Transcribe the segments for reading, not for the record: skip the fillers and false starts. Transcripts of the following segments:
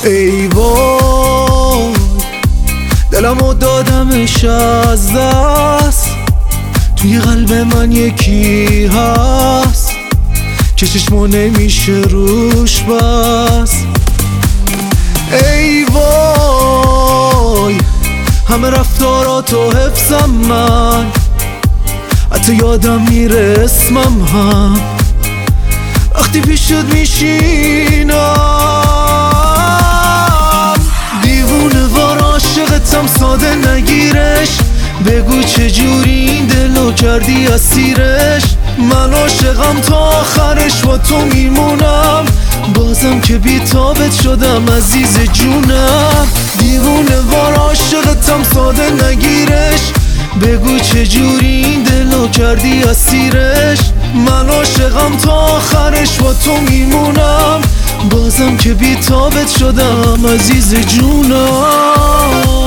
ای وای دلمو دادمش از دست، توی قلب من یکی هست که چشمو نمیشه روش بس. ای وای همه رفتاراتو حفظم من، حتی یادم میره اسمم هم وقتی پیشت میشینم. دیوونه وار عاشقتم ساده نگیرش، بگو چجوری این دلو کردی اسیرش. من عاشقم تا آخرش با تو میمونم، بازم که بی‌تابت شدم عزیز جونم. دیوونه وار عاشقتم ساده نگیرش، بگو چجوری این دلو کردی اسیرش. من عاشقم تا آخرش با تو میمونم، بازم که بی‌تابت شدم عزیز جونم.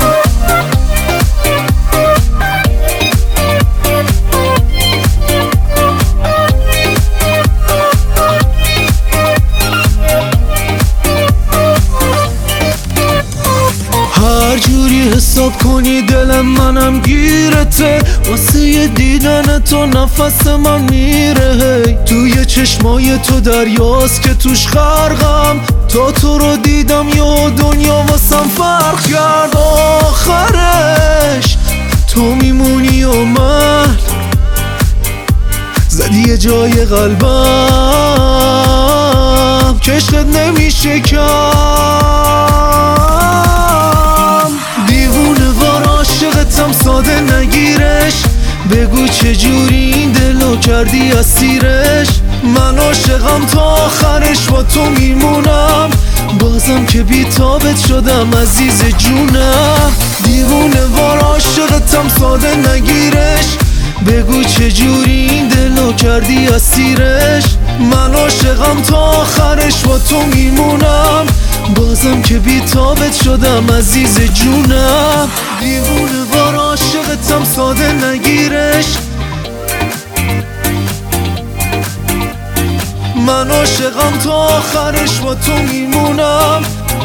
هر جوری حساب کنی دل منم گیرته، واسه یه دیدن تو نفس من میره. توی چشمای تو دریاست که توش غرقم، تا تو رو دیدم یا دنیا واسم فرق کرد. آخرش تو میمونی و من زدی یه جای قلبم که عشقت نمیشه کم. دیوونه وار عاشقتم ساده نگیرش، بگو چجوری این دلو کردی اسیرش. من عاشقم تا آخرش با تو میمونم، بازم که بی‌تابت شدم عزیز جونم. دیوونه وار عاشقتم ساده نگیرش، بگو چجوری این دلو کردی اسیرش. من عاشقم تا آخرش با تو میمونم، بازم که بی‌تابت شدم عزیز جونم. دیوونه وار عاشقتم ساده نگیرش، من عاشقم تا آخرش با تو میمونم.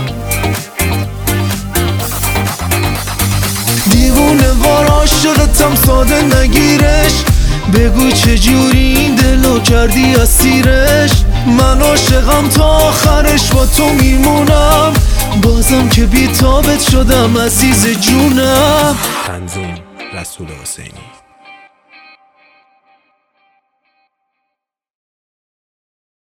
دیوونه وار عاشقتم ساده نگیرش، بگو چجوری این دلو کردی اسیرش. من عاشقم تا آخرش با تو میمونم، بازم که بی‌تابت شدم عزیز جونم. تنظیم رسول حسینی.